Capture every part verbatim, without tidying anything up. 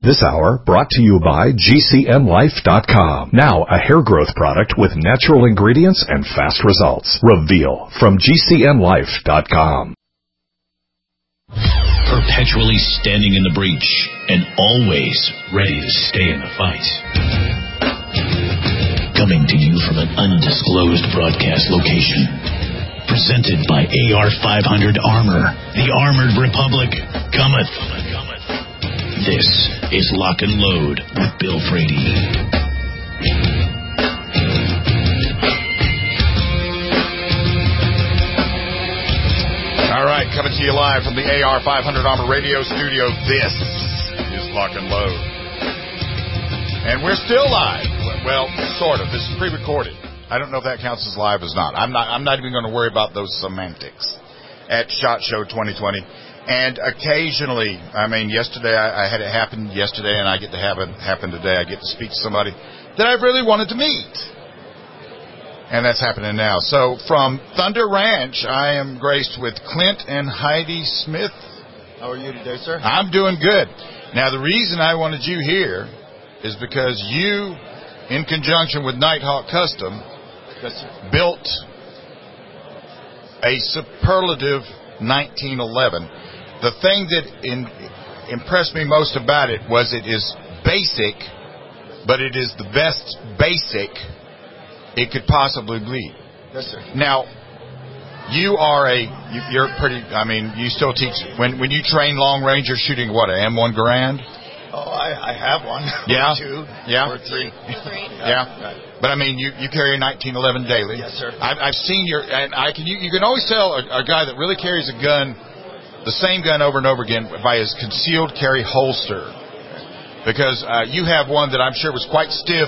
This hour brought to you by G C N Life dot com. Now a hair growth product with natural ingredients and fast results. Reveal from G C N Life dot com. Perpetually standing in the breach and always ready to stay in the fight. Coming to you from an undisclosed broadcast location. Presented by A R five hundred Armor. The Armored Republic cometh. This is Lock and Load with Bill Frady. All right, coming to you live from the A R five hundred Armor Radio Studio. This is Lock and Load. And we're still live. Well, sort of. This is pre-recorded. I don't know if that counts as live as not. I'm not I'm not even going to worry about those semantics at SHOT Show twenty twenty. And occasionally, I mean, yesterday I, I had it happen yesterday, and I get to have it happen today. I get to speak to somebody that I really wanted to meet. And that's happening now. So from Thunder Ranch, I am graced with Clint and Heidi Smith. How are you today, sir? I'm doing good. Now, the reason I wanted you here is because you, in conjunction with Nighthawk Custom, yes, sir, built a superlative nineteen eleven. The thing that in, impressed me most about it was it is basic, but it is the best basic it could possibly be. Yes, sir. Now, you are a, you, you're pretty, I mean, you still teach, when when you train long range, you're shooting what, a M one Garand? Oh, I, I have one. Yeah. Or two. Yeah. Or three. Three. Yeah. Right. But I mean, you, you carry a nineteen eleven daily. Yes, sir. I've, I've seen your, and I can, you, you can always tell a, a guy that really carries a gun, the same gun over and over again, by his concealed carry holster. Because uh, you have one that I'm sure was quite stiff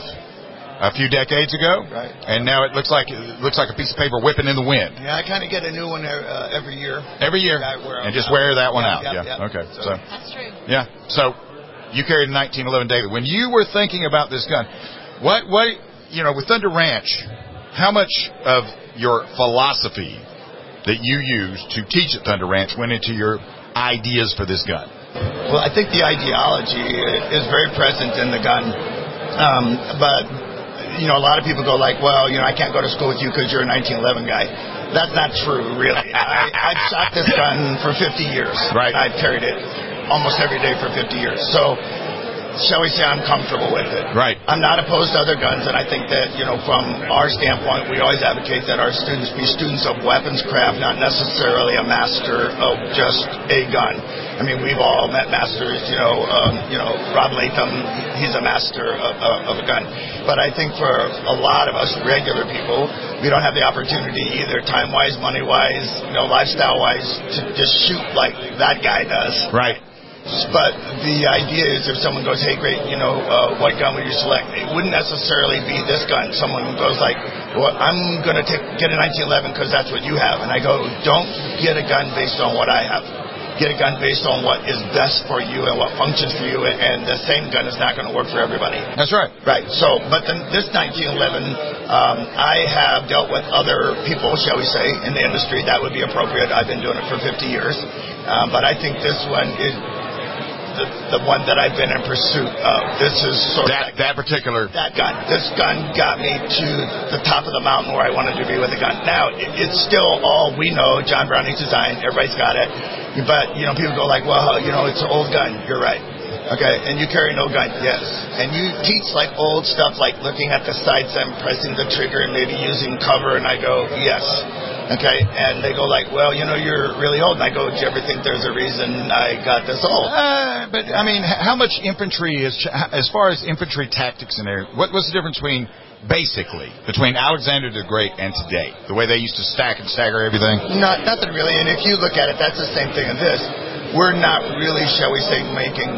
a few decades ago, right? And now it looks like it looks like a piece of paper whipping in the wind. Yeah, I kind of get a new one uh, every year. Every year, and just wear that one yeah, out. Yeah, yeah. yeah. Okay. So, So. That's true. Yeah. So you carried a nineteen eleven daily. When you were thinking about this gun, what what you know with Thunder Ranch, how much of your philosophy that you used to teach at Thunder Ranch went into your ideas for this gun? Well, I think the ideology is very present in the gun, um, but you know, a lot of people go like, well, you know, I can't go to school with you because you're a nineteen eleven guy. That's not true, really. I, I've shot this gun for fifty years. Right. I've carried it almost every day for fifty years. So, shall we say I'm comfortable with it. Right. I'm not opposed to other guns, and I think that, you know, from our standpoint, we always advocate that our students be students of weapons craft, not necessarily a master of just a gun. I mean, we've all met masters, you know, um, you know, Rob Latham, he's a master of, of, of a gun. But I think for a lot of us regular people, we don't have the opportunity either time-wise, money-wise, you know, lifestyle-wise, to just shoot like that guy does. Right. But the idea is if someone goes, hey, great, you know, uh, what gun would you select? It wouldn't necessarily be this gun. Someone goes like, well, I'm going to get a nineteen eleven because that's what you have. And I go, don't get a gun based on what I have. Get a gun based on what is best for you and what functions for you. And the same gun is not going to work for everybody. That's right. Right. So, but then this nineteen eleven, um, I have dealt with other people, shall we say, in the industry. That would be appropriate. I've been doing it for fifty years. Um, but I think this one is The, the one that I've been in pursuit of. This is sort that, of that particular that gun. This gun got me to the top of the mountain where I wanted to be with a gun. Now it, it's still all we know. John Browning's design. Everybody's got it. But you know, people go like, well, you know, it's an old gun. You're right. Okay, and you carry no gun. Yes. And you teach like old stuff, like looking at the sights and pressing the trigger and maybe using cover. And I go, yes. Okay, and they go like, well, you know, you're really old. And I go, do you ever think there's a reason I got this old? Uh, but, I mean, how much infantry is, as far as infantry tactics in there, what, what's the difference between, basically, between Alexander the Great and today? The way they used to stack and stagger everything? Not, nothing really, and if you look at it, that's the same thing as this. We're not really, shall we say, making...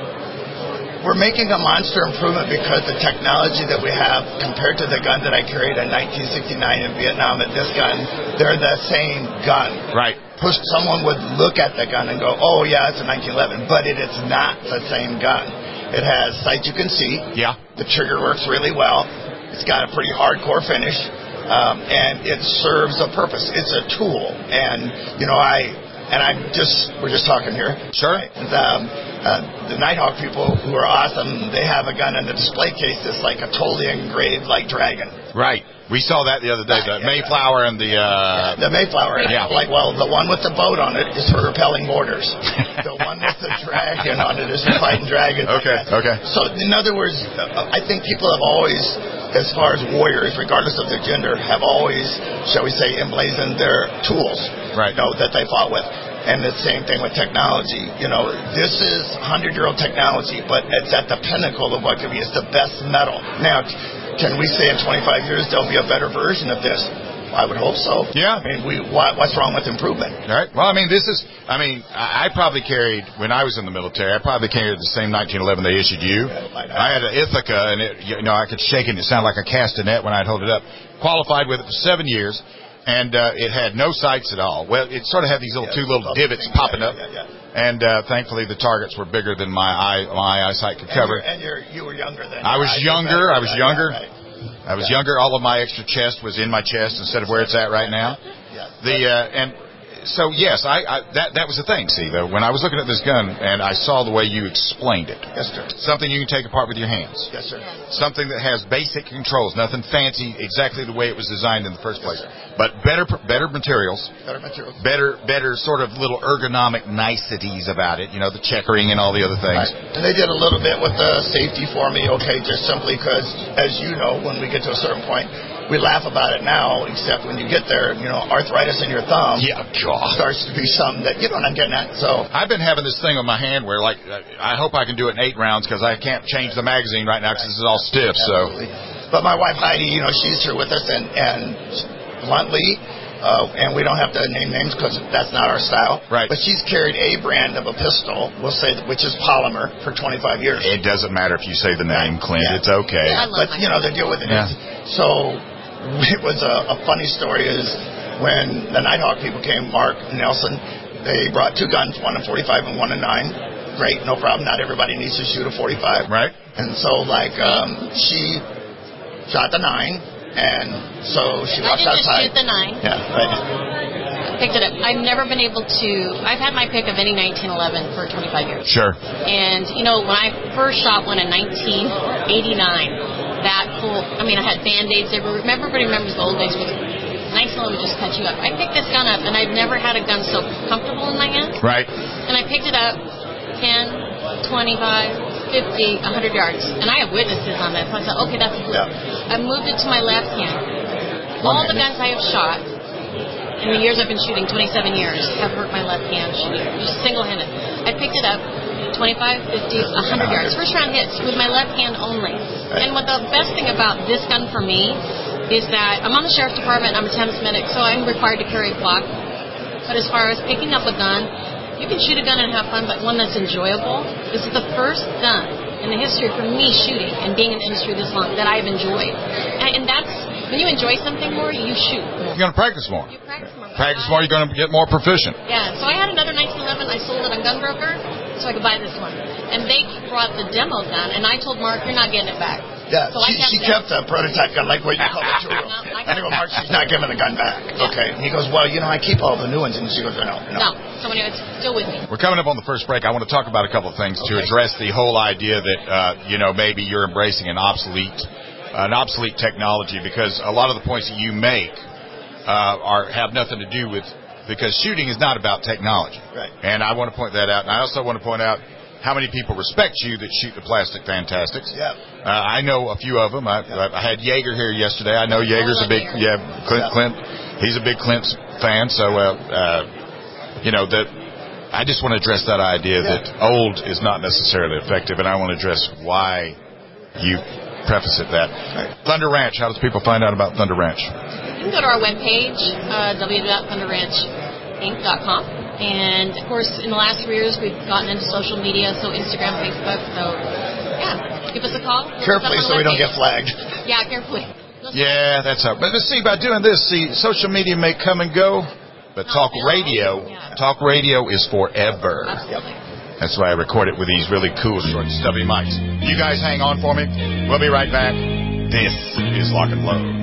We're making a monster improvement because the technology that we have compared to the gun that I carried in nineteen sixty-nine in Vietnam and this gun, they're the same gun. Right. Push, someone would look at the gun and go, oh, yeah, it's a nineteen eleven, but it is not the same gun. It has sights you can see. Yeah. The trigger works really well. It's got a pretty hardcore finish, um, and it serves a purpose. It's a tool, and, you know, I... And I'm just, we're just talking here. Sure. And, um, Uh, the Nighthawk people, who are awesome, they have a gun in the display case that's like a totally engraved like dragon. Right. We saw that the other day. The yeah, Mayflower yeah. and the... Uh... Yeah, the Mayflower. Yeah. Like, well, the one with the boat on it is for repelling mortars. The one with the dragon on it is for fighting dragons. Okay, okay. So, in other words, I think people have always, as far as warriors, regardless of their gender, have always, shall we say, emblazoned their tools, right. you know, that they fought with. And the same thing with technology. You know, this is one hundred-year-old technology, but it's at the pinnacle of what can be. It's the best metal. Now, can we say in twenty-five years there'll be a better version of this? I would hope so. Yeah. I mean, we what, what's wrong with improvement? All right. Well, I mean, this is, I mean, I, I probably carried, when I was in the military, I probably carried the same nineteen eleven they issued you. Yeah, I had an Ithaca, and, it, you know, I could shake it, and it sounded like a castanet when I'd hold it up. Qualified with it for seven years. And uh, it had no sights at all. Well, it sort of had these little yeah, two little divots things, popping yeah, up. yeah, yeah. And uh, thankfully, the targets were bigger than my eye, my eyesight could cover. And, you're, and you're, you were younger then. I was younger. I was younger. Yeah, right. I was yeah. younger. All of my extra chest was in my chest instead of where it's at right now. Yeah. The uh, and so yes, I, I that that was the thing. See, though, when I was looking at this gun and I saw the way you explained it. Yes, sir. Something you can take apart with your hands. Yes, sir. Something that has basic controls, nothing fancy, exactly the way it was designed in the first place. Yes, but better better materials. Better materials. Better better sort of little ergonomic niceties about it. You know, the checkering and all the other things. Right. And they did a little bit with the safety for me. Okay, just simply because, as you know, when we get to a certain point, we laugh about it now, except when you get there, you know, arthritis in your thumb yeah, starts to be something that, you know what I'm getting at. So I've been having this thing on my hand where, like, I hope I can do it in eight rounds because I can't change the magazine right now because this is all stiff. Absolutely. So, but my wife Heidi, you know, she's here with us, and, and bluntly, uh, and we don't have to name names because that's not our style. Right. But she's carried a brand of a pistol, we'll say, which is polymer, for twenty-five years. It doesn't matter if you say the name, Clint. Yeah. It's okay. Yeah, but, you know, they deal with it. Yeah. So it was a, a funny story is when the Nighthawk people came, Mark and Nelson, they brought two guns, one a forty-five and one a nine. Great, no problem. Not everybody needs to shoot a forty-five. Right. And so, like, um, she shot the nine, and so she I walks didn't outside. just shoot the nine. Yeah, right. Picked it up. I've never been able to. I've had my pick of any nineteen eleven for twenty-five years. Sure. And you know, when I first shot one in nineteen eighty-nine, that whole. I mean, I had Band-Aids. Everybody remembers the old days where nineteen eleven would just cut you up. I picked this gun up, and I've never had a gun so comfortable in my hand. Right. And I picked it up, ten, twenty-five, fifty, one hundred yards, and I have witnesses on that. So I said, okay, that's good. Yeah. I moved it to my left hand. All the guns I have shot in the years I've been shooting, twenty-seven years, have hurt my left hand shooting, just single-handed. I picked it up, twenty-five, fifty, one hundred yards. First round hits with my left hand only. And what the best thing about this gun for me is that I'm on the Sheriff's Department, I'm a Thames medic, so I'm required to carry a block. But as far as picking up a gun, you can shoot a gun and have fun, but one that's enjoyable. This is the first gun in the history for me shooting and being in the industry this long that I've enjoyed. And, and that's, when you enjoy something more, you shoot more. You're going to practice more. You practice more. Practice more, you're going to get more proficient. Yeah, so I had another nineteen eleven, I sold it on Gunbroker, so I could buy this one. And they brought the demo gun, and I told Mark, you're not getting it back. Yeah, so she, I kept she it. kept a prototype gun, like what you call a two-room. No, I And I go, kept Mark, it. she's not giving the gun back. Yeah. Okay. And he goes, well, you know, I keep all the new ones. And she goes, no, no. No, so anyway, it's still with me. We're coming up on the first break. I want to talk about a couple of things to Okay. address the whole idea that, uh, you know, maybe you're embracing an obsolete, an obsolete technology, because a lot of the points that you make uh, are have nothing to do with, because shooting is not about technology. Right. And I want to point that out. And I also want to point out how many people respect you that shoot the Plastic Fantastics. Yeah. Uh, I know a few of them. I, Yeah. I had Yeager here yesterday. I know Yeager's a big, yeah, Clint, Yeah. Clint. He's a big Clint fan. So, uh, uh, you know, that I just want to address that idea Yeah. that old is not necessarily effective, and I want to address why you preface it that. Right. Thunder Ranch. How does people find out about Thunder Ranch? You can go to our webpage, uh, w w w dot thunder ranch inc dot com. And, of course, in the last three years, we've gotten into social media, so Instagram, Facebook. So, yeah, give us a call. Look us up Carefully on the so we don't webpage. get flagged. Yeah, carefully. Yeah, that's how. But see, by doing this, see, social media may come and go, but No, talk no. radio, Yeah. talk radio is forever. Absolutely. That's why I record it with these really cool, short, stubby mics. You guys hang on for me. We'll be right back. This is Lock and Load.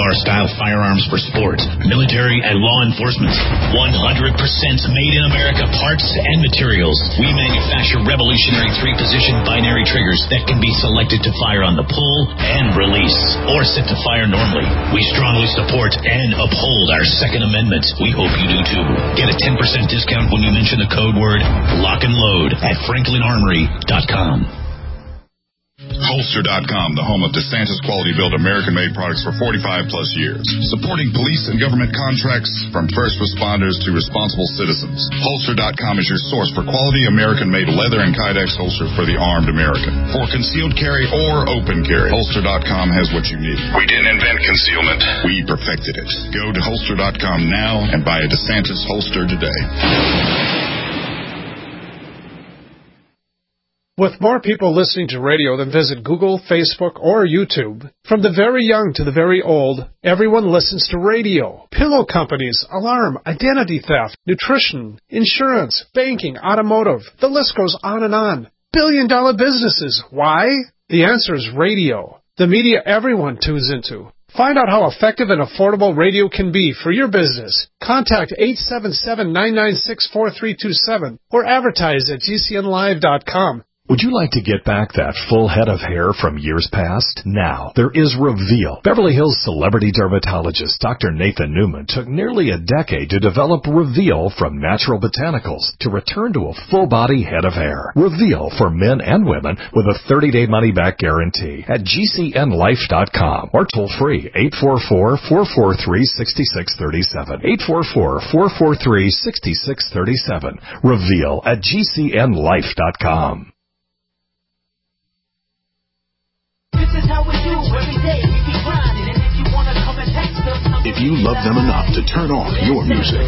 R-style firearms for sport, military, and law enforcement. one hundred percent made in America parts and materials. We manufacture revolutionary three-position binary triggers that can be selected to fire on the pull and release, or set to fire normally. We strongly support and uphold our Second Amendment. We hope you do too. Get a ten percent discount when you mention the code word lock and load at franklin armory dot com. Holster dot com, the home of DeSantis quality-built American-made products for forty-five plus years. Supporting police and government contracts from first responders to responsible citizens. Holster dot com is your source for quality American-made leather and Kydex holster for the armed American. For concealed carry or open carry, Holster dot com has what you need. We didn't invent concealment. We perfected it. Go to Holster dot com now and buy a DeSantis holster today. With more people listening to radio than visit Google, Facebook, or YouTube, from the very young to the very old, everyone listens to radio. Pillow companies, alarm, identity theft, nutrition, insurance, banking, automotive. The list goes on and on. Billion dollar businesses. Why? The answer is radio. The media everyone tunes into. Find out how effective and affordable radio can be for your business. Contact eight seven seven, nine nine six, four three two seven or advertise at G C N live dot com. Would you like to get back that full head of hair from years past? Now, there is Reveal. Beverly Hills celebrity dermatologist Doctor Nathan Newman took nearly a decade to develop Reveal from natural botanicals to return to a full-body head of hair. Reveal for men and women with a thirty-day money-back guarantee at G C N life dot com or toll-free eight four four, four four three, six six three seven. eight four four, four four three, six six three seven. Reveal at G C N life dot com. If you love them enough to turn off your music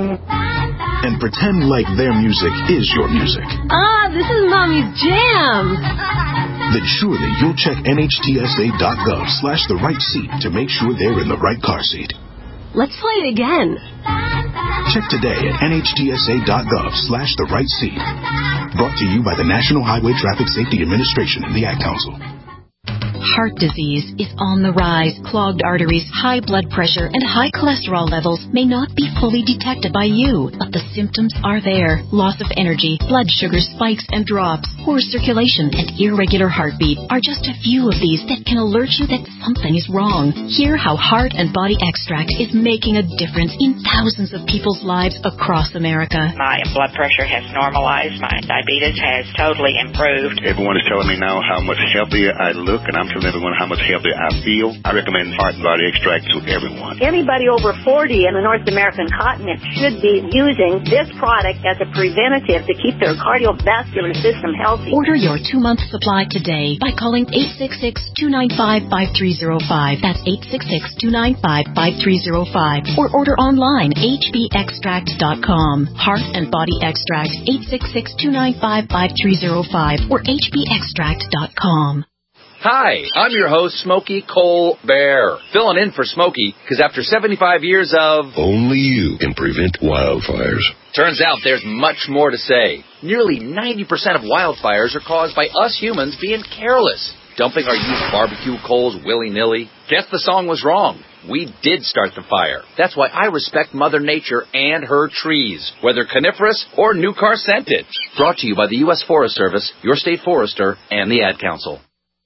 and pretend like their music is your music. Ah, this is Mommy's jam. Then surely you'll check N H T S A dot gov slash the right seat to make sure they're in the right car seat. Let's play it again. Check today at N H T S A dot gov slash the right seat. Brought to you by the National Highway Traffic Safety Administration and the Ad Council. Heart disease is on the rise. Clogged arteries, high blood pressure, and high cholesterol levels may not be fully detected by you, but the symptoms are there. Loss of energy, blood sugar spikes and drops, poor circulation, and irregular heartbeat are just a few of these that can alert you that something is wrong. Hear how Heart and Body Extract is making a difference in thousands of people's lives across America. My blood pressure has normalized. My diabetes has totally improved. Everyone is telling me now how much healthier I look, and I'm telling everyone how much healthier I feel. I recommend Heart and Body Extract to everyone. Anybody over forty in the North American continent should be using this product as a preventative to keep their cardiovascular system healthy. Order your two-month supply today by calling eight six six, two nine five, five three zero five. That's eight six six, two nine five, five three zero five. Or order online, H B extract dot com. Heart and Body Extract, eight six six, two nine five, five three zero five or H B extract dot com. Hi, I'm your host, Smokey Cole Bear, filling in for Smokey, because after seventy-five years of... Only you can prevent wildfires. Turns out there's much more to say. Nearly ninety percent of wildfires are caused by us humans being careless, dumping our used barbecue coals willy-nilly. Guess the song was wrong. We did start the fire. That's why I respect Mother Nature and her trees, whether coniferous or new car scented. Brought to you by the U S Forest Service, your state forester, and the Ad Council.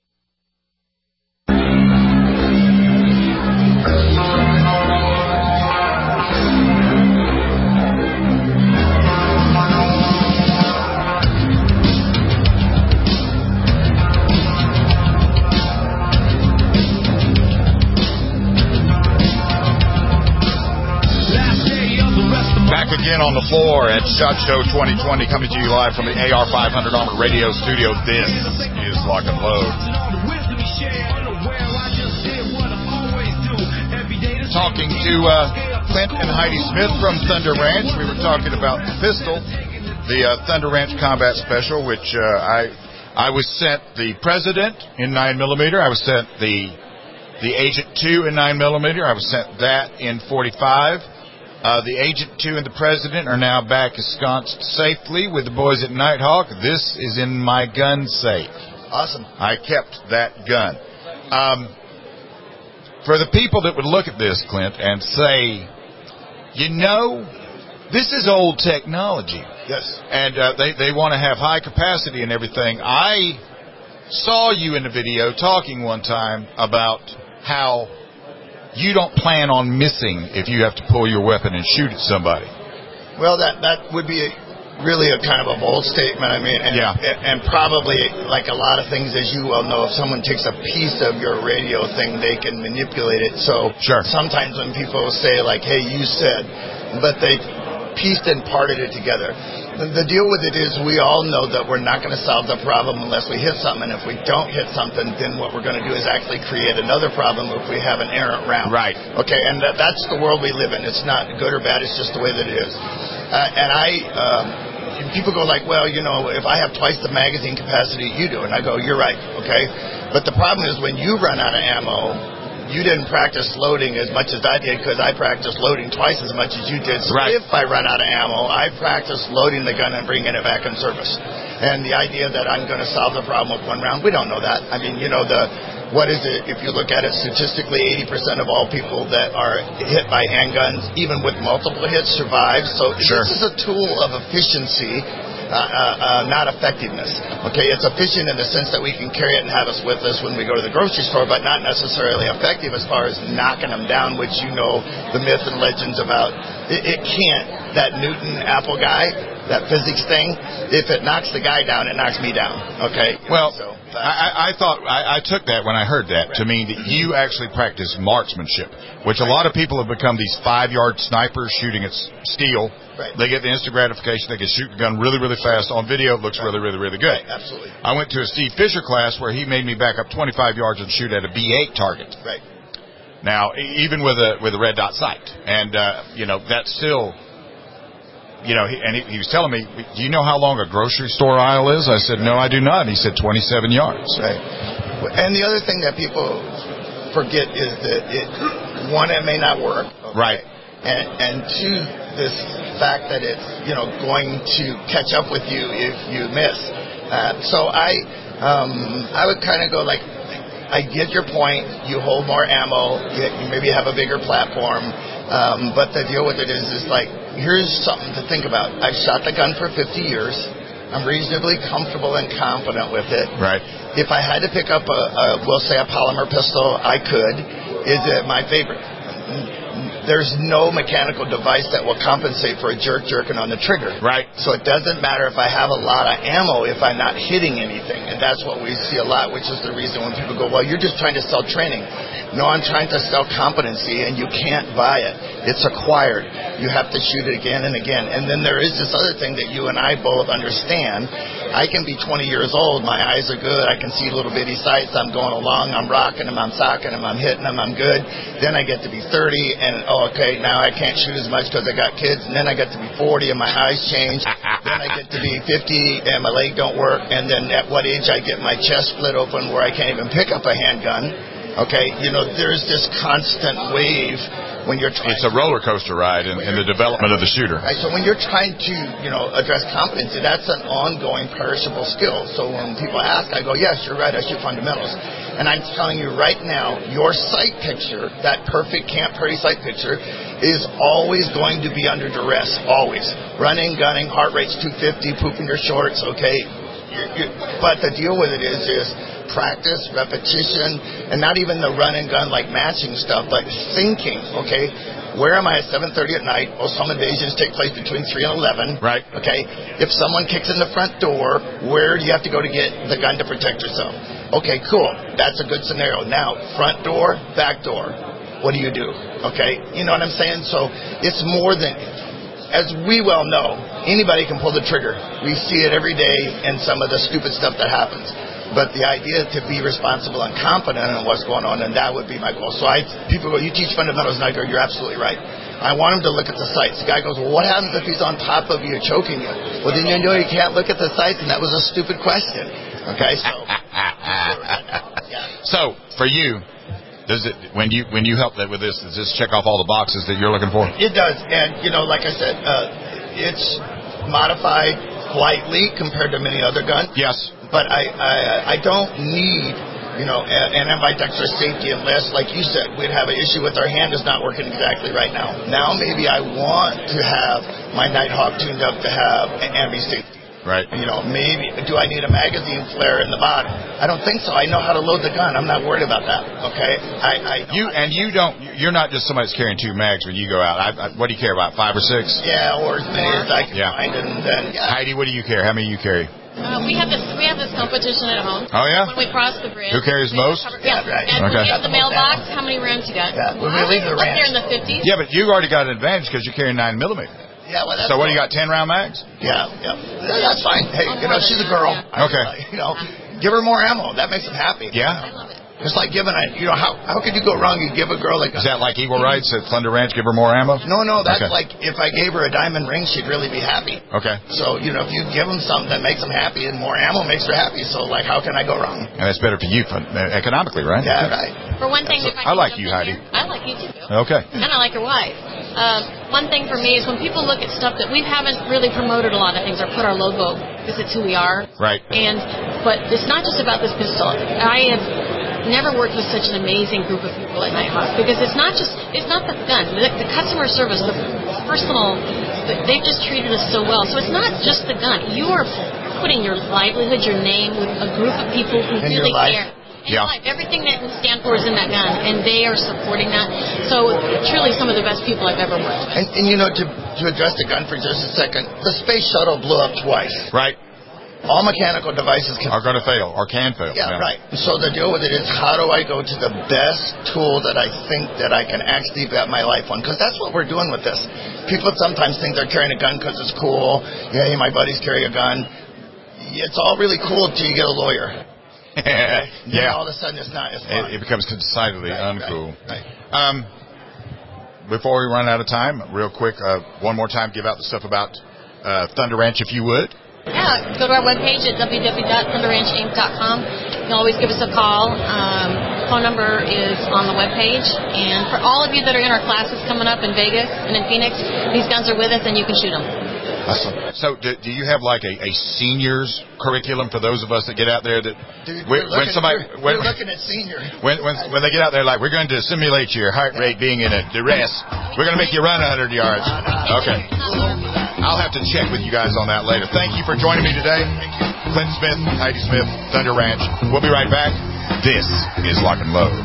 Again on the floor at SHOT Show twenty twenty, coming to you live from the A R five hundred Armored Radio Studio. This is Lock and Load. Talking to uh, Clint and Heidi Smith from Thunder Ranch. We were talking about the pistol, the uh, Thunder Ranch Combat Special, which uh, I I was sent the President in nine millimeter. I was sent the the Agent two in nine millimeter. I was sent that in forty-five. Uh, the Agent two and the President are now back ensconced safely with the boys at Nighthawk. This is in my gun safe. Awesome. I kept that gun. Um, for the people that would look at this, Clint, and say, you know, this is old technology. Yes. And uh, they, they want to have high capacity and everything. I saw you in the video talking one time about how you don't plan on missing if you have to pull your weapon and shoot at somebody. Well, that, that would be a, really a kind of a bold statement. I mean, and, yeah. and, and probably like a lot of things, as you well know, if someone takes a piece of your radio thing, they can manipulate it. So sure. sometimes when people say like, hey, you said, but they pieced and parted it together. The, the deal with it is we all know that we're not going to solve the problem unless we hit something. And if we don't hit something, then what we're going to do is actually create another problem if we have an errant round. Right. Okay, and that, that's the world we live in. It's not good or bad. It's just the way that it is. Uh, and I... Um, People go like, well, you know, if I have twice the magazine capacity you do, and I go, you're right, okay? But the problem is when you run out of ammo, you didn't practice loading as much as I did because I practiced loading twice as much as you did. So right. if I run out of ammo, I practice loading the gun and bringing it back in service. And the idea that I'm going to solve the problem with one round, we don't know that. I mean, you know, the... What is it? If you look at it statistically, eighty percent of all people that are hit by handguns, even with multiple hits, survive. So sure. this is a tool of efficiency, uh, uh, uh, not effectiveness. Okay, it's efficient in the sense that we can carry it and have us with us when we go to the grocery store, but not necessarily effective as far as knocking them down, which you know the myth and legends about. It, it can't. That Newton Apple guy, that physics thing, if it knocks the guy down, it knocks me down. Okay? Well... So, I, I thought I, I took that when I heard that to mean that you actually practice marksmanship, which a lot of people have become these five-yard snipers shooting at steel. Right. They get the instant gratification. They can shoot the gun really, really fast. On video, it looks really, really, really good. Right, absolutely. I went to a Steve Fisher class where he made me back up twenty-five yards and shoot at a B eight target. Right. Now, even with a with a red dot sight, and uh, you know that's still. You know, he, and he, he was telling me, do you know how long a grocery store aisle is? I said, no, I do not. He said twenty-seven yards. Right. And the other thing that people forget is that, it, one, it may not work. Okay? Right. And, and two, this fact that it's, you know, going to catch up with you if you miss. Uh, so I, um, I would kind of go like, I get your point. You hold more ammo. You, you maybe have a bigger platform. Um, but the deal with it is, is like, here's something to think about. I've shot the gun for fifty years. I'm reasonably comfortable and confident with it. Right. If I had to pick up a, a we'll say a polymer pistol, I could. Is it my favorite? There's no mechanical device that will compensate for a jerk jerking on the trigger. Right. So it doesn't matter if I have a lot of ammo if I'm not hitting anything. And that's what we see a lot, which is the reason when people go, well, you're just trying to sell training. No, I'm trying to sell competency, and you can't buy it. It's acquired. You have to shoot it again and again. And then there is this other thing that you and I both understand. I can be twenty years old. My eyes are good. I can see little bitty sights. I'm going along. I'm rocking them. I'm socking them. I'm hitting them. I'm good. Then I get to be thirty, and oh, okay, now I can't shoot as much because I got kids. And then I get to be forty, and my eyes change. Then I get to be fifty, and my leg don't work. And then at what age I get my chest split open where I can't even pick up a handgun. Okay, you know, there's this constant wave when you're trying. It's a roller coaster ride in, in the development of the shooter. Right, so when you're trying to, you know, address competency, that's an ongoing perishable skill. So when people ask, I go, yes, you're right, I shoot fundamentals. And I'm telling you right now, your sight picture, that perfect Camp Perry sight picture, is always going to be under duress, always. Running, gunning, heart rate's two fifty, pooping your shorts, okay? You're, you're, but the deal with it is, is practice, repetition, and not even the run and gun like matching stuff, but thinking, okay? Where am I at seven thirty at night? Well, some invasions take place between three and eleven. Right. Okay? If someone kicks in the front door, where do you have to go to get the gun to protect yourself? Okay, cool. That's a good scenario. Now, front door, back door. What do you do? Okay? You know what I'm saying? So it's more than... As we well know, anybody can pull the trigger. We see it every day in some of the stupid stuff that happens. But the idea to be responsible and competent in what's going on, and that would be my goal. So I, people go, you teach fundamentals, and I go, you're absolutely right. I want him to look at the sights. The guy goes, well, what happens if he's on top of you choking you? Well, then you know you can't look at the sights, and that was a stupid question. Okay, so. So, for you, does it when you when you help that with this, does this check off all the boxes that you're looking for? It does, and you know, like I said, uh, it's modified slightly compared to many other guns. Yes. But I, I I don't need You know, and, and invite extra safety and less, like you said, we'd have an issue with our hand is not working exactly right now. Now maybe I want to have my Nighthawk tuned up to have an ambi safety. Right. You know, maybe, do I need a magazine flare in the bottom? I don't think so. I know how to load the gun. I'm not worried about that, okay? I, I You And you don't, you're not just somebody that's carrying two mags when you go out. I, I, what do you care about, five or six? Yeah, or as many as I can yeah. find. And then, yeah. Heidi, what do you carry? How many do you carry? Uh, we have this we have this competition at home. Oh, yeah? When we cross the bridge. Who carries most? Yeah, right. And okay. we get the mailbox. How many rounds you got? Yeah, when we leave the ranch. Up there in the fifties. Yeah, but you already got an advantage because you're carrying nine millimeter. Yeah, well, that's so what do cool. you got, ten round mags? Yeah, yeah. yeah that's fine. Hey, you know, she's a girl. Okay. You know, give her more ammo. That makes them happy. Yeah. I love it. It's like giving a, you know, how how could you go wrong? You give a girl like Is that like Eagle Rights at Thunder Ranch, give her more ammo? No, no, that's okay. like if I gave her a diamond ring, she'd really be happy. Okay. So, you know, if you give them something that makes them happy and more ammo makes her happy, so like how can I go wrong? And that's better for you economically, right? Yeah, right. For one thing, so, if I, I like you, Heidi. Here, I like you too, Bill. Okay. And I like your wife. Uh, one thing for me is when people look at stuff that we haven't really promoted a lot of things or put our logo because it's who we are. Right. And but it's not just about this pistol. I have never worked with such an amazing group of people at Nighthawk because it's not just it's not the gun, the, the customer service, the personal. They've just treated us so well. So it's not just the gun. You are putting your livelihood, your name with a group of people who and really your life. care. Yeah. Life. Everything that we stand for is in that gun, and they are supporting that. So, truly, some of the best people I've ever worked with. And, and you know, to to address the gun for just a second, the space shuttle blew up twice. Right. All mechanical devices can are going to fail or can fail. Yeah, yeah, right. So the deal with it is, how do I go to the best tool that I think that I can actually bet my life on? Because that's what we're doing with this. People sometimes think they're carrying a gun because it's cool. Yeah, hey, my buddies carry a gun. It's all really cool until you get a lawyer. Okay? Yeah. All of a sudden, it's not as fun. It, it becomes decidedly right, uncool. Right, right. Um, before we run out of time, real quick, uh, one more time, give out the stuff about uh, Thunder Ranch, if you would. Yeah, go to our webpage at w w w dot thunder ranch inc dot com. You can always give us a call. Um, phone number is on the webpage. And for all of you that are in our classes coming up in Vegas and in Phoenix, these guns are with us and you can shoot them. Awesome. So, do, do you have like a, a seniors curriculum for those of us that get out there? That Dude, when, we're, looking, when somebody we're, when, we're looking at senior. When, when when they get out there, like, we're going to simulate your heart rate being in a duress. We're going to make you run one hundred yards. Okay. I'll have to check with you guys on that later. Thank you for joining me today. Clint Smith, Heidi Smith, Thunder Ranch. We'll be right back. This is Lock and Load.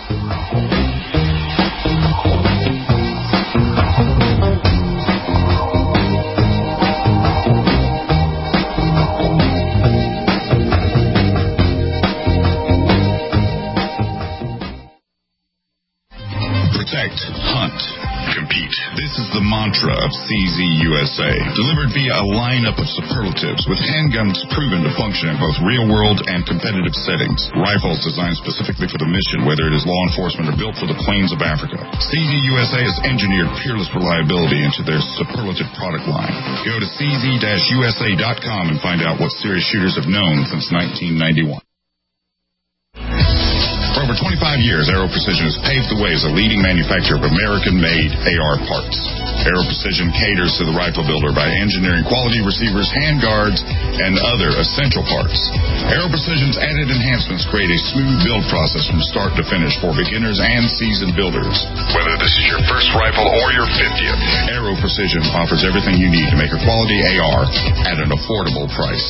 Protect, hunt, compete. This is the mantra of C Z U S A, delivered via a lineup of superlatives with handguns proven to function in both real-world and competitive settings. Rifles designed specifically for the mission, whether it is law enforcement or built for the plains of Africa. C Z U S A has engineered peerless reliability into their superlative product line. Go to c z dash u s a dot com and find out what serious shooters have known since nineteen ninety-one. For over twenty-five years, Aero Precision has paved the way as a leading manufacturer of American-made A R parts. Aero Precision caters to the rifle builder by engineering quality receivers, handguards, and other essential parts. Aero Precision's added enhancements create a smooth build process from start to finish for beginners and seasoned builders. Whether this is your first rifle or your fiftieth, Aero Precision offers everything you need to make a quality A R at an affordable price.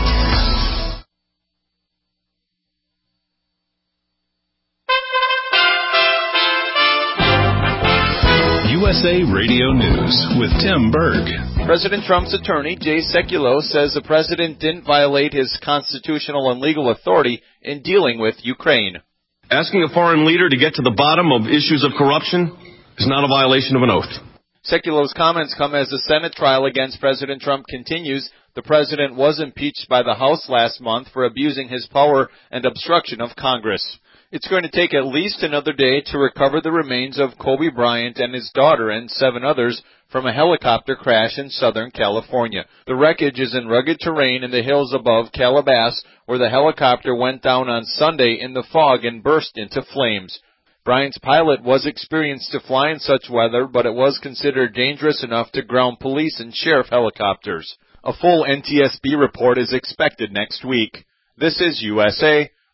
U S A Radio News with Tim Berg. President Trump's attorney, Jay Sekulow, says the president didn't violate his constitutional and legal authority in dealing with Ukraine. Asking a foreign leader to get to the bottom of issues of corruption is not a violation of an oath. Sekulow's comments come as the Senate trial against President Trump continues. The president was impeached by the House last month for abusing his power and obstruction of Congress. It's going to take at least another day to recover the remains of Kobe Bryant and his daughter and seven others from a helicopter crash in Southern California. The wreckage is in rugged terrain in the hills above Calabasas, where the helicopter went down on Sunday in the fog and burst into flames. Bryant's pilot was experienced to fly in such weather, but it was considered dangerous enough to ground police and sheriff helicopters. A full N T S B report is expected next week. This is U S A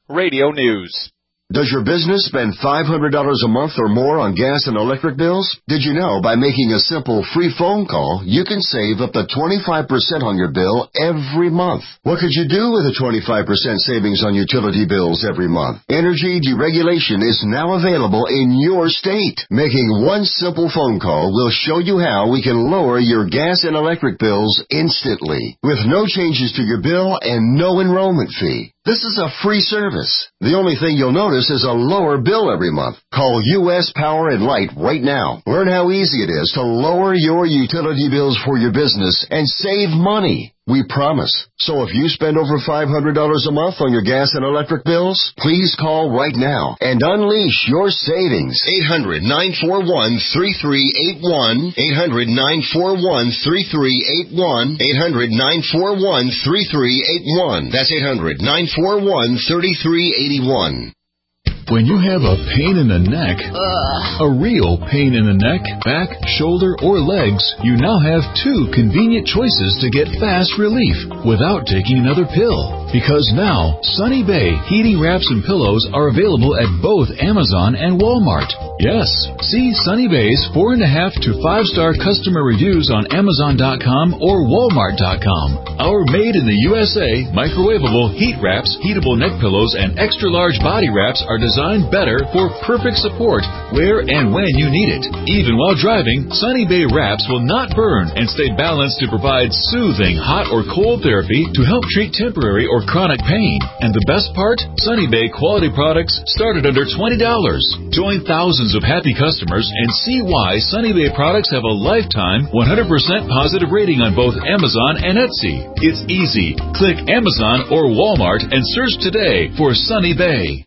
Radio News. Does your business spend five hundred dollars a month or more on gas and electric bills? Did you know by making a simple free phone call, you can save up to twenty-five percent on your bill every month? What could you do with a twenty-five percent savings on utility bills every month? Energy deregulation is now available in your state. Making one simple phone call will show you how we can lower your gas and electric bills instantly, with no changes to your bill and no enrollment fee. This is a free service. The only thing you'll notice is a lower bill every month. Call U S Power and Light right now. Learn how easy it is to lower your utility bills for your business and save money. We promise. So if you spend over five hundred dollars a month on your gas and electric bills, please call right now and unleash your savings. eight hundred, nine four one, three three eight one. eight hundred, nine four one, three three eight one. eight hundred, nine four one, three three eight one. That's eight hundred, nine four one, three three eight one. When you have a pain in the neck, Ugh. a real pain in the neck, back, shoulder, or legs, you now have two convenient choices to get fast relief without taking another pill. Because now, Sunny Bay heating wraps and pillows are available at both Amazon and Walmart. Yes, see Sunny Bay's four and a half to five star customer reviews on Amazon dot com or Walmart dot com. Our made in the U S A microwavable heat wraps, heatable neck pillows, and extra large body wraps are designed better for perfect support where and when you need it. Even while driving, Sunny Bay wraps will not burn and stay balanced to provide soothing hot or cold therapy to help treat temporary or chronic pain. And the best part? Sunny Bay quality products start at under twenty dollars. Join thousands of happy customers and see why Sunny Bay products have a lifetime one hundred percent positive rating on both Amazon and Etsy. It's easy. Click Amazon or Walmart and search today for Sunny Bay.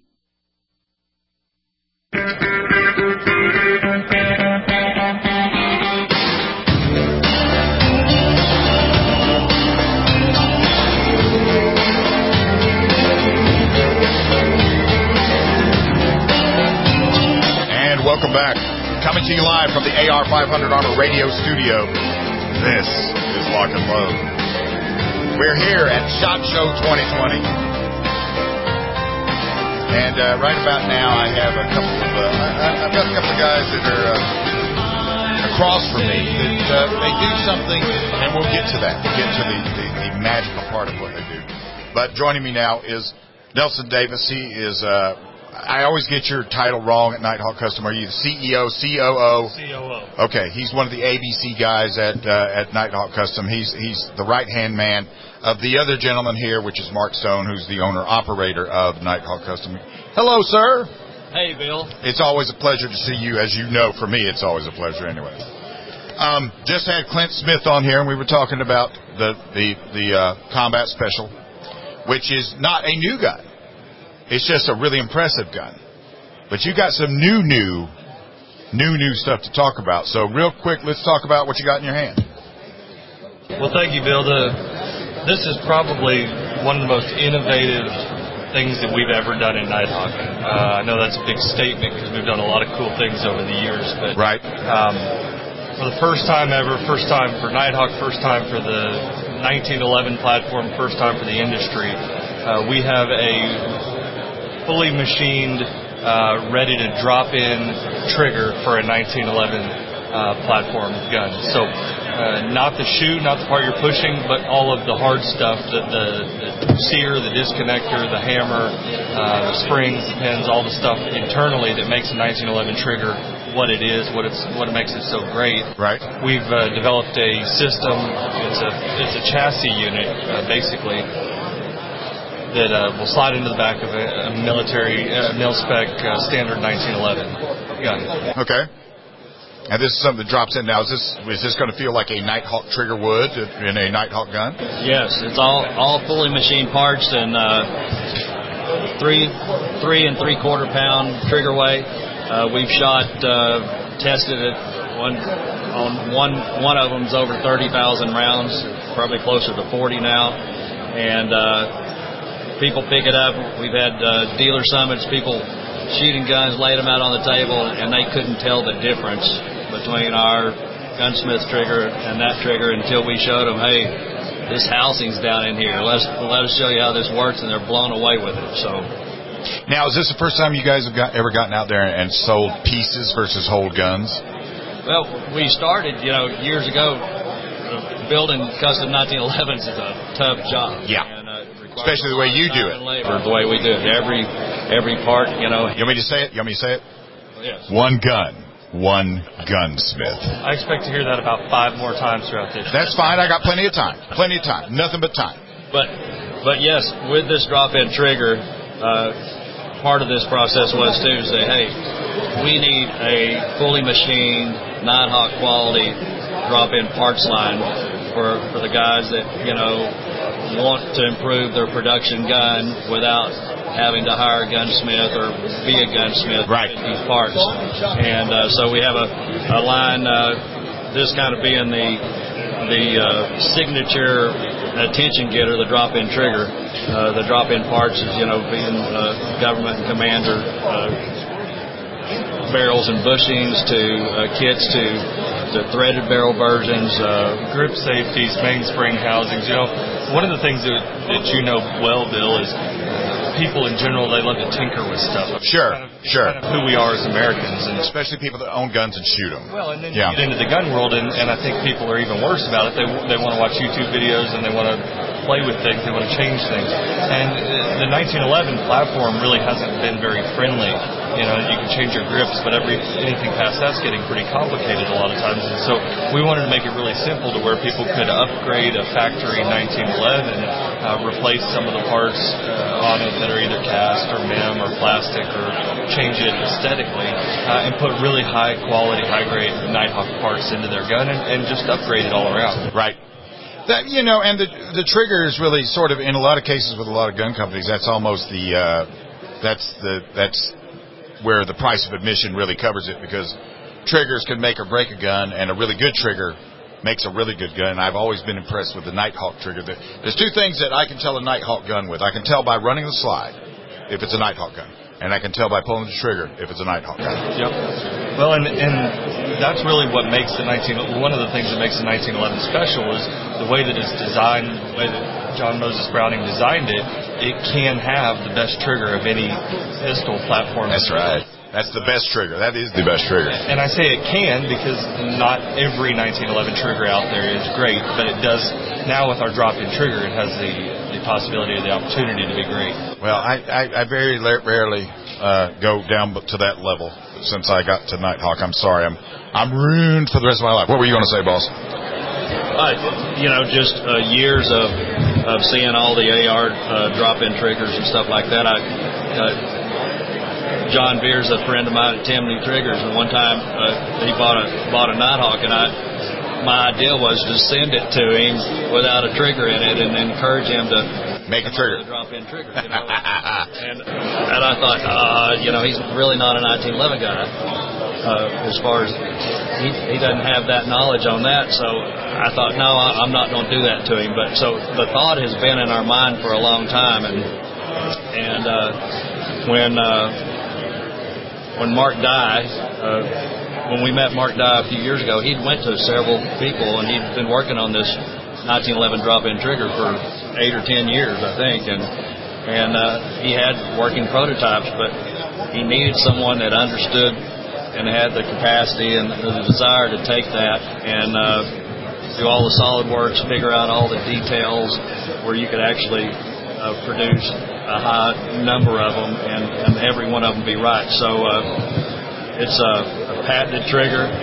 Welcome back. Coming to you live from the A R five hundred Armor Radio Studio. This is Lock and Load. We're here at SHOT Show twenty twenty. And uh, right about now, I have a couple of, uh, I, I've got a couple of guys that are uh, across from me that uh, they do something, and we'll get to that. We'll get to the, the, the magical part of what they do. But joining me now is Nelson Davis. He is... Uh, I always get your title wrong at Nighthawk Custom. Are you the C E O, C O O? C O O. Okay, he's one of the A B C guys at uh, at Nighthawk Custom. He's he's the right-hand man of the other gentleman here, which is Mark Stone, who's the owner-operator of Nighthawk Custom. Hello, sir. Hey, Bill. It's always a pleasure to see you. As you know, for me, it's always a pleasure anyway. Um, just had Clint Smith on here, and we were talking about the, the, the uh, Combat Special, which is not a new gun. It's just a really impressive gun. But you got some new, new, new, new stuff to talk about. So real quick, let's talk about what you got in your hand. Well, thank you, Bill. The, this is probably one of the most innovative things that we've ever done in Nighthawk. Uh, I know that's a big statement because we've done a lot of cool things over the years. But right. Um, for the first time ever, first time for Nighthawk, first time for the nineteen eleven platform, first time for the industry, uh, we have a fully machined, uh, ready to drop in trigger for a nineteen eleven uh, platform gun. So, uh, not the shoe, not the part you're pushing, but all of the hard stuff, the, the, the sear, the disconnector, the hammer, uh, the springs, the pins, all the stuff internally that makes a nineteen eleven trigger what it is, what it's what it makes it so great. Right. We've uh, developed a system. It's a it's a chassis unit, uh, basically, that uh, will slide into the back of a, a military, uh, mil-spec uh, standard nineteen eleven gun. Okay. And this is something that drops in now. Is this is this going to feel like a Nighthawk trigger would in a Nighthawk gun? Yes, it's all all fully machined parts and uh, three three and three quarter pound trigger weight. Uh, we've shot, uh, tested it. One on one one of them's over thirty thousand rounds, probably closer to forty now, and. Uh, People pick it up. We've had uh, dealer summits, people shooting guns, laid them out on the table, and they couldn't tell the difference between our gunsmith trigger and that trigger until we showed them, hey, this housing's down in here. Let's let us show you how this works, and they're blown away with it. So Now, is this the first time you guys have got, ever gotten out there and sold pieces versus whole guns? Well, we started, you know, years ago. Uh, building custom nineteen elevens is a tough job. Yeah. And, uh, it especially the way you do it. Labor, the way we do it. Every every part, you know. You want me to say it? You want me to say it? Yes. One gun, one gunsmith. I expect to hear that about five more times throughout this. That's fine. I got plenty of time. Plenty of time. Nothing but time. But, but yes, with this drop-in trigger, uh, part of this process was to say, hey, we need a fully machined, Nighthawk quality drop-in parts line for for the guys that, you know, want to improve their production gun without having to hire a gunsmith or be a gunsmith right. to get these parts. And uh, so we have a, a line, uh, this kind of being the the uh, signature attention getter, the drop-in trigger. Uh, the drop-in parts is, you know, being uh, government and commander uh, barrels and bushings to uh, kits to the threaded barrel versions, uh, grip safeties, mainspring housings. You know, one of the things that, that you know well, Bill, is people in general, they love to tinker with stuff. Sure, kind of, sure. Kind of who we are as Americans, and especially people that own guns and shoot them. Well, and then yeah. you get into the gun world, and, and I think people are even worse about it. They they want to watch YouTube videos and they want to play with things. They want to change things. And the nineteen eleven platform really hasn't been very friendly. You know, you can change your grips, but every anything past that's getting pretty complicated a lot of times. And so we wanted to make it really simple to where people could upgrade a factory nineteen eleven, uh, replace some of the parts uh, on it that are either cast or M I M or plastic, or change it aesthetically, uh, and put really high quality, high grade Nighthawk parts into their gun, and, and just upgrade it all around. Right. That, you know, and the the trigger is really sort of, in a lot of cases with a lot of gun companies, that's almost the uh, that's the that's where the price of admission really covers it, because triggers can make or break a gun, and a really good trigger makes a really good gun. And I've always been impressed with the Nighthawk trigger. There's two things that I can tell a Nighthawk gun with. I can tell by running the slide if it's a Nighthawk gun, and I can tell by pulling the trigger if it's a Nighthawk gun. Yep. Well, and and that's really what makes the nineteen. One of the things that makes the nineteen eleven special is the way that it's designed, the way that John Moses Browning designed it. It can have the best trigger of any pistol platform. That's right. That's the best trigger. That is the best trigger. And I say it can because not every nineteen eleven trigger out there is great, but it does now with our drop-in trigger. It has the, the possibility or the opportunity to be great. Well, I, I, I very rarely uh, go down to that level since I got to Nighthawk. I'm sorry. I'm I'm ruined for the rest of my life. What were you going to say, boss? Uh, you know, just uh, years of of seeing all the A R uh, drop-in triggers and stuff like that. I. Uh, John Beer's a friend of mine at Timney Triggers, and one time uh, he bought a bought a Nighthawk, and I my idea was to send it to him without a trigger in it, and encourage him to make a trigger, drop-in trigger. You know? and and I thought, uh, you know, he's really not a nineteen eleven guy uh, as far as he he doesn't have that knowledge on that. So I thought, no, I, I'm not going to do that to him. But so the thought has been in our mind for a long time, and and uh, when. Uh, When Mark Dye, uh, when we met Mark Dye a few years ago, he'd went to several people, and he'd been working on this nineteen eleven drop-in trigger for eight or ten years, I think, and and uh, he had working prototypes, but he needed someone that understood and had the capacity and the desire to take that and uh, do all the solid works, figure out all the details where you could actually uh, produce a high number of them, and, and every one of them be right. So uh, it's a, a patented trigger.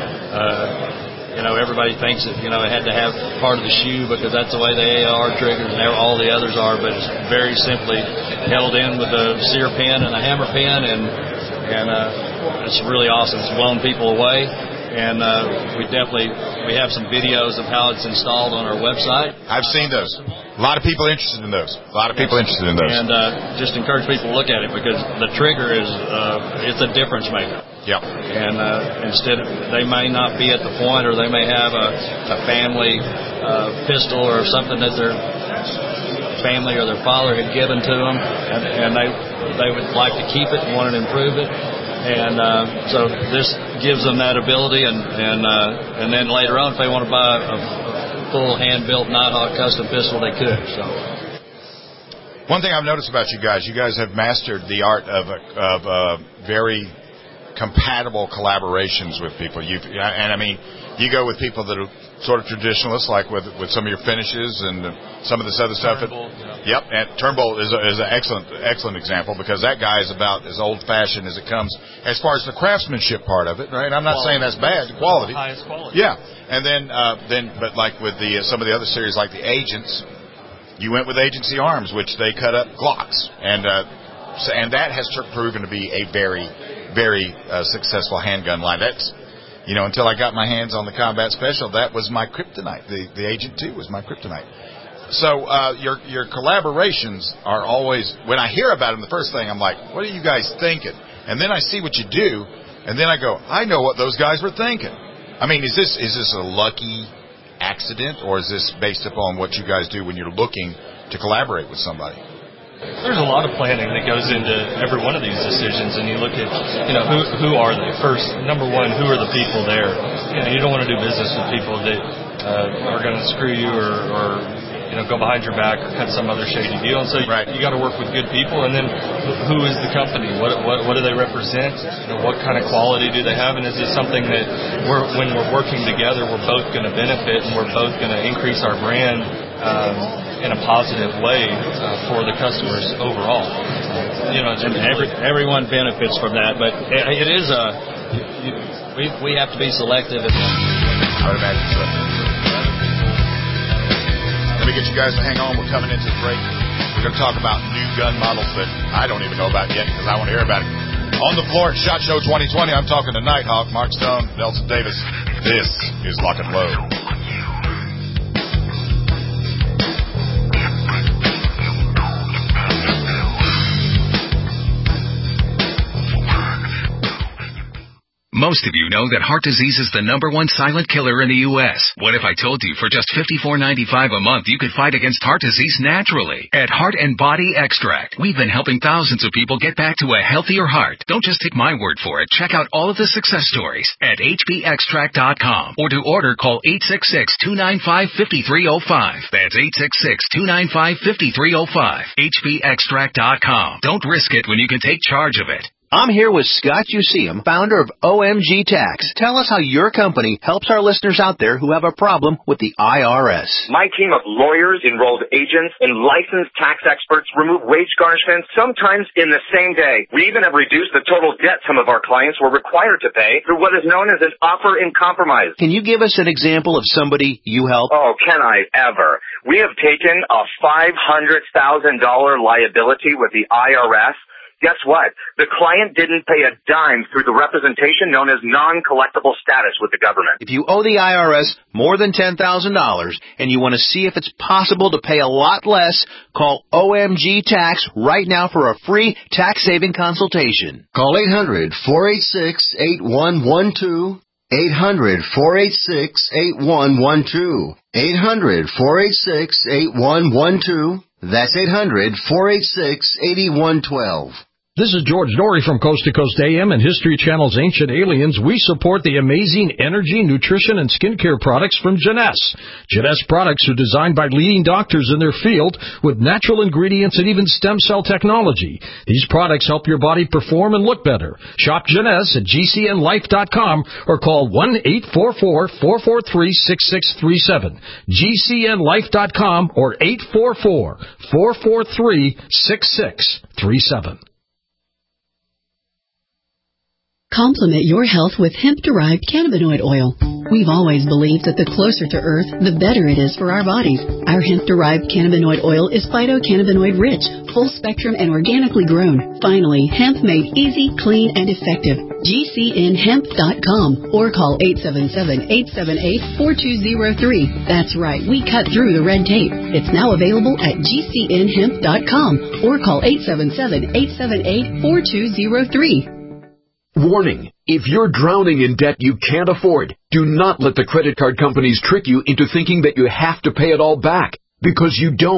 Uh, you know, everybody thinks that, you know, it had to have part of the shoe because that's the way the A R triggers and all the others are, but it's very simply held in with a sear pin and a hammer pin, and and uh, it's really awesome. It's blown people away. And uh, we definitely we have some videos of how it's installed on our website. I've seen those. A lot of people interested in those. A lot of people interested in those. And uh, just encourage people to look at it because the trigger is uh, it's a difference maker. Yep. And uh, instead, of, they may not be at the point, or they may have a, a family uh, pistol or something that their family or their father had given to them, and, and they they would like to keep it and want to improve it. And uh, so this gives them that ability, and and uh, and then later on, if they want to buy a, a full hand-built Nighthawk custom pistol, they could. So, One thing I've noticed about you guys, you guys have mastered the art of a, of a very compatible collaborations with people. You and I mean, you go with people that are sort of traditionalists, like with with some of your finishes and some of this other stuff. Turnbull, yeah. Yep, and Turnbull is a, is an excellent excellent example because that guy is about as old fashioned as it comes as far as the craftsmanship part of it. Right? I'm not quality. saying that's bad. Quality, highest quality. Yeah, and then uh, then but like with the uh, some of the other series like the Agents, you went with Agency Arms, which they cut up Glocks, and uh, so, and that has proven to be a very very uh, successful handgun line. That's, you know, until I got my hands on the Combat Special, that was my kryptonite. The the Agent two was my kryptonite. So uh, your your collaborations are always, when I hear about them, the first thing I'm like, what are you guys thinking? And then I see what you do, and then I go, I know what those guys were thinking. I mean, is this is this a lucky accident, or is this based upon what you guys do when you're looking to collaborate with somebody? There's a lot of planning that goes into every one of these decisions, and you look at, you know, who who are they? First, number one, who are the people there? You know, you don't want to do business with people that uh, are going to screw you or, or, you know, go behind your back or cut some other shady deal. And so right. you got to work with good people, and then who is the company? What what what do they represent? You know, what kind of quality do they have? And is it something that we're when we're working together, we're both going to benefit, and we're both going to increase our brand Um, in a positive way uh, for the customers overall. You know, and every, everyone benefits from that, but it, it is a you, we we have to be selective. I would imagine so. Let me get you guys to hang on. We're coming into the break. We're going to talk about new gun models that I don't even know about yet because I want to hear about it. On the floor at SHOT Show twenty twenty, I'm talking to Nighthawk, Mark Stone, Nelson Davis. This is Lock and Load. Most of you know that heart disease is the number one silent killer in the U S What if I told you for just fifty-four ninety-five a month you could fight against heart disease naturally? At Heart and Body Extract, we've been helping thousands of people get back to a healthier heart. Don't just take my word for it. Check out all of the success stories at H B extract dot com, or to order, call eight six six, two nine five, five three zero five. That's eight six six, two nine five, five three zero five. H B extract dot com. Don't risk it when you can take charge of it. I'm here with Scott Useum, founder of O M G Tax. Tell us how your company helps our listeners out there who have a problem with the I R S. My team of lawyers, enrolled agents, and licensed tax experts remove wage garnishments sometimes in the same day. We even have reduced the total debt some of our clients were required to pay through what is known as an offer in compromise. Can you give us an example of somebody you help? Oh, can I ever? We have taken a five hundred thousand dollars liability with the I R S. Guess what? The client didn't pay a dime through the representation known as non-collectible status with the government. If you owe the I R S more than ten thousand dollars and you want to see if it's possible to pay a lot less, call O M G Tax right now for a free tax-saving consultation. Call eight hundred, four eight six, eight one one two. eight hundred, four eight six, eight one one two. eight hundred, four eight six, eight one one two. That's eight hundred, four eight six, eight one one two. This is George Norrie from Coast to Coast A M and History Channel's Ancient Aliens. We support the amazing energy, nutrition, and skincare products from Jeunesse. Jeunesse products are designed by leading doctors in their field with natural ingredients and even stem cell technology. These products help your body perform and look better. Shop Jeunesse at G C N life dot com or call one eight four four, four four three, six six three seven. G C N life dot com or eight four four, four four three, six six three seven. Complement your health with hemp-derived cannabinoid oil. We've always believed that the closer to Earth, the better it is for our bodies. Our hemp-derived cannabinoid oil is phytocannabinoid-rich, full-spectrum, and organically grown. Finally, hemp made easy, clean, and effective. G C N hemp dot com or call eight seven seven, eight seven eight, four two zero three. That's right, we cut through the red tape. It's now available at G C N hemp dot com or call eight seven seven, eight seven eight, four two zero three. Warning, if you're drowning in debt you can't afford, do not let the credit card companies trick you into thinking that you have to pay it all back, because you don't.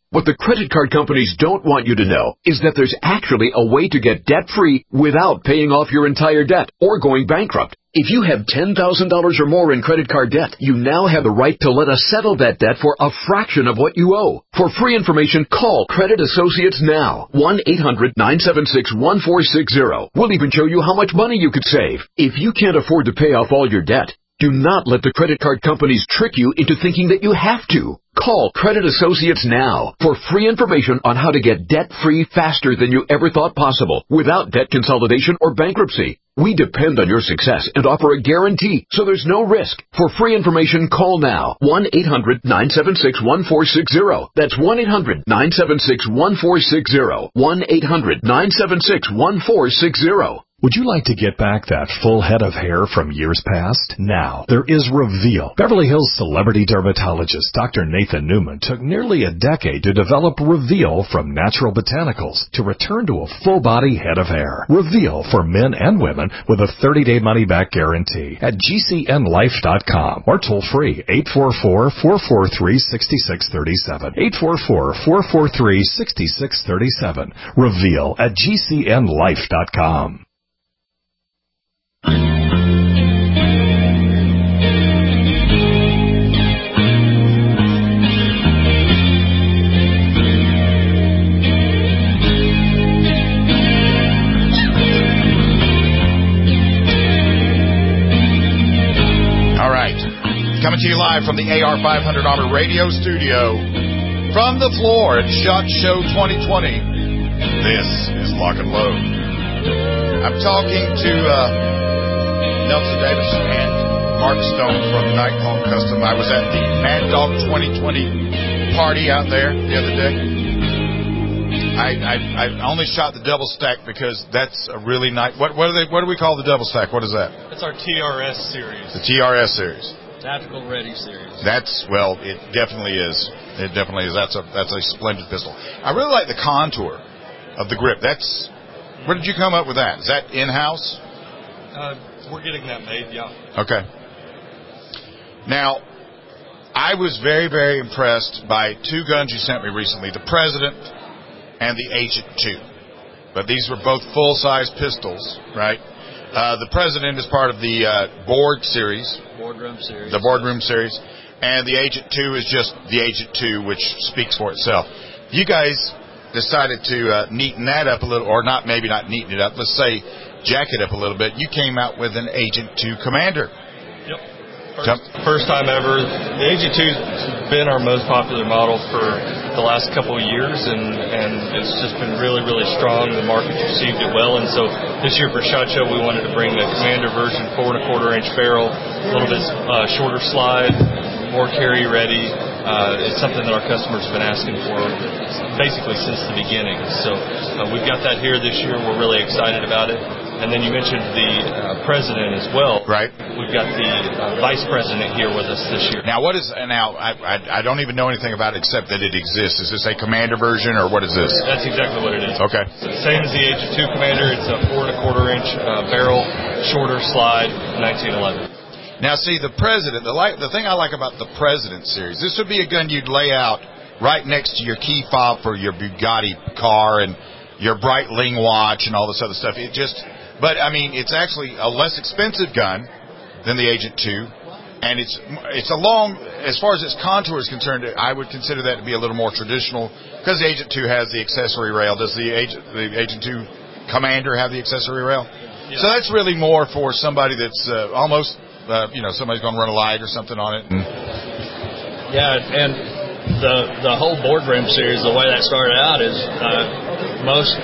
What the credit card companies don't want you to know is that there's actually a way to get debt-free without paying off your entire debt or going bankrupt. If you have ten thousand dollars or more in credit card debt, you now have the right to let us settle that debt for a fraction of what you owe. For free information, call Credit Associates now. one eight hundred nine seven six one four six zero. We'll even show you how much money you could save. If you can't afford to pay off all your debt, do not let the credit card companies trick you into thinking that you have to. Call Credit Associates now for free information on how to get debt-free faster than you ever thought possible without debt consolidation or bankruptcy. We depend on your success and offer a guarantee, so there's no risk. For free information, call now. one eight hundred nine seven six one four six zero. That's one eight hundred nine seven six one four six zero. one eight hundred nine seven six one four six zero. Would you like to get back that full head of hair from years past? Now, there is Reveal. Beverly Hills celebrity dermatologist Doctor Nathan Newman took nearly a decade to develop Reveal from natural botanicals to return to a full-body head of hair. Reveal for men and women with a thirty-day money-back guarantee at G C N life dot com or toll-free eight four four, four four three, six six three seven. eight four four, four four three, six six three seven. Reveal at G C N life dot com. Coming to you live from the A R five hundred Armor Radio Studio, from the floor at SHOT Show twenty twenty. This is Lock and Load. I'm talking to uh, Nelson Davis and Mark Stone from Nighthawk Custom. I was at the Mad Dog twenty twenty party out there the other day. I, I, I only shot the double stack because that's a really nice. What what, are they, what do we call the double stack? What is that? It's our T R S series. The T R S series. Tactical Ready series. That's, well, it definitely is. It definitely is. That's a that's a splendid pistol. I really like the contour of the grip. That's, where did you come up with that? Is that in-house? Uh, we're getting that made, yeah. Okay. Now, I was very, very impressed by two guns you sent me recently, the President and the Agent two. But these were both full-size pistols, right? Uh, the President is part of the uh, Board series. Boardroom series. The Boardroom series. And the Agent two is just the Agent two, which speaks for itself. You guys decided to uh, neaten that up a little, or not, maybe not neaten it up, let's say jack it up a little bit. You came out with an Agent two Commander. Yep. First, first time ever. The Agent two's been our most popular model for the last couple of years, and, and it's just been really, really strong. The market's received it well, and so this year for SHOT Show, we wanted to bring the Commander version, four and a quarter inch barrel, a little bit uh, shorter slide, more carry ready. Uh, it's something that our customers have been asking for basically since the beginning. So uh, we've got that here this year. We're really excited about it. And then you mentioned the uh, president as well. Right. We've got the uh, vice president here with us this year. Now, what is now? I, I I don't even know anything about it except that it exists. Is this a Commander version, or what is this? That's exactly what it is. Okay. So same as the Agent two Commander. It's a four and a quarter inch uh, barrel, shorter slide, nineteen eleven. Now, see, the president. The like the thing I like about the President series. This would be a gun you'd lay out right next to your key fob for your Bugatti car and your Breitling watch and all this other stuff. It just. But, I mean, it's actually a less expensive gun than the Agent two, and it's it's a long, as far as its contour is concerned, I would consider that to be a little more traditional, because the Agent two has the accessory rail. Does the Agent, the Agent two Commander have the accessory rail? Yeah. So that's really more for somebody that's uh, almost, uh, you know, somebody's going to run a light or something on it. And yeah, and the, the whole Boardroom series, the way that started out is uh, most...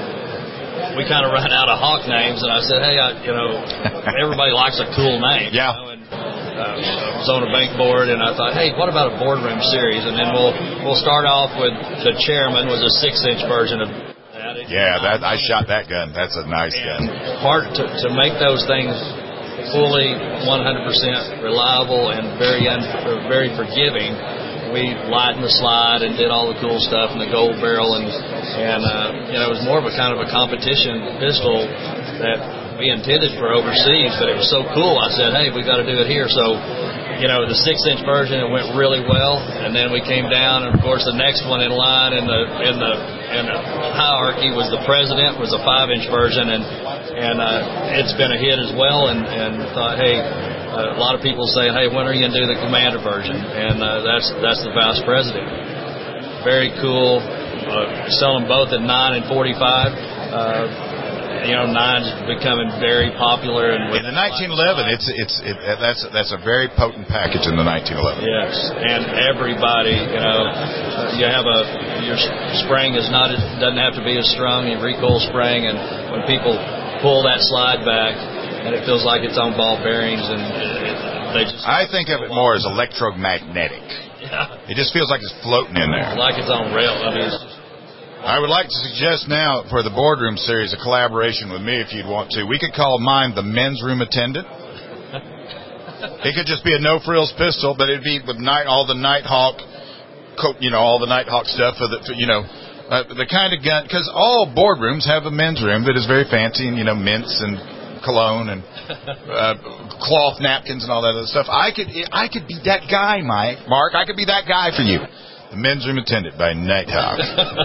we kind of ran out of hawk names, and I said, hey, I, you know, everybody likes a cool name. Yeah. You know, and uh, I was on a bank board, and I thought, hey, what about a Boardroom series? And then we'll we'll start off with the Chairman was a six-inch version of that. Yeah, that I shot that gun. That's a nice and gun. Part to, to make those things fully one hundred percent reliable and very un, very forgiving, we lightened the slide and did all the cool stuff and the gold barrel, and and uh, you know, it was more of a kind of a competition pistol that we intended for overseas, but it was so cool. I said, hey, we got to do it here. So you know, the six-inch version, it went really well, and then we came down, and of course the next one in line in the in the in the hierarchy was the President, was a five-inch version, and and uh, it's been a hit as well. And and thought, hey, uh, a lot of people saying, hey, when are you gonna do the Commander version? And uh, that's that's the Vice President. Very cool. Uh, sell them both at nine and forty-five. Uh, You know, nine's becoming very popular, and in the nineteen eleven, it's it's it, that's that's a very potent package in the nineteen eleven. Yes, and everybody, you know, uh, you have a your spring is not doesn't have to be as strong. You recoil spring, and when people pull that slide back, and it feels like it's on ball bearings, and it, they just. I think of it more as electromagnetic. Yeah. It just feels like it's floating in there, like it's on rail. I mean. It's just, I would like to suggest now for the Boardroom series a collaboration with me if you'd want to. We could call mine the Men's Room Attendant. It could just be a no-frills pistol, but it'd be with night all the Nighthawk, you know, all the Nighthawk stuff for the, for, you know, uh, the kind of gun. Because all boardrooms have a men's room that is very fancy, and you know, mints and cologne and uh, cloth napkins and all that other stuff. I could, I could be that guy, Mike, Mark. I could be that guy for you. The Men's Room Attendant by Nighthawk.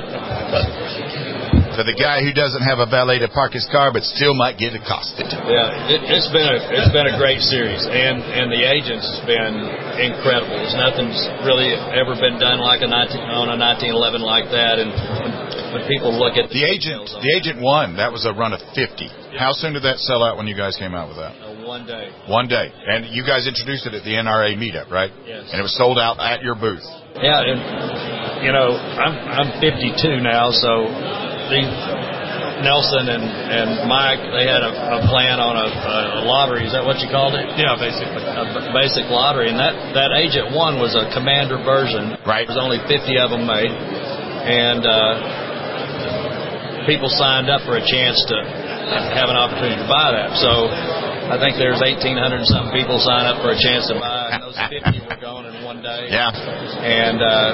For the guy who doesn't have a valet to park his car but still might get accosted. Yeah, it, it's been a it's been a great series, and and the agents has been incredible. There's nothing's really ever been done like a nineteen on a nineteen eleven like that. And when, when people look at the, the agent, the agent one, that was a run of fifty. Yeah. How soon did that sell out when you guys came out with that? Uh, one day. One day, and you guys introduced it at the N R A meetup, right? Yes. And it was sold out at your booth. Yeah, and you know, I'm I'm fifty-two now, so these Nelson and, and Mike, they had a, a plan on a, a lottery. Is that what you called it? Yeah, basically. A basic lottery, and that, that Agent One was a Commander version. Right. There was only fifty of them made, and uh, people signed up for a chance to have an opportunity to buy that. So I think there's eighteen hundred and something people sign up for a chance to buy, and those fifty were gone in one day. Yeah. And uh,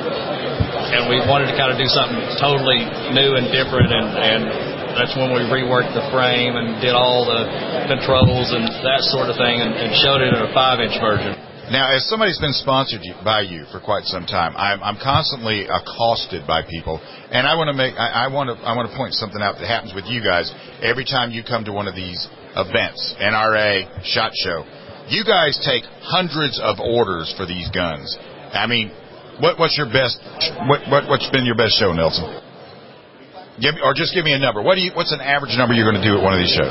and we wanted to kind of do something totally new and different, and, and that's when we reworked the frame and did all the controls and that sort of thing, and, and showed it in a five-inch version. Now, as somebody's been sponsored by you for quite some time, I'm, I'm constantly accosted by people, and I want to make I, I want to I want to point something out that happens with you guys every time you come to one of these events, N R A, SHOT Show. You guys take hundreds of orders for these guns. I mean, what, what's your best? What, what what's been your best show, Nelson? Give me, or just give me a number. What do you? What's an average number you're going to do at one of these shows?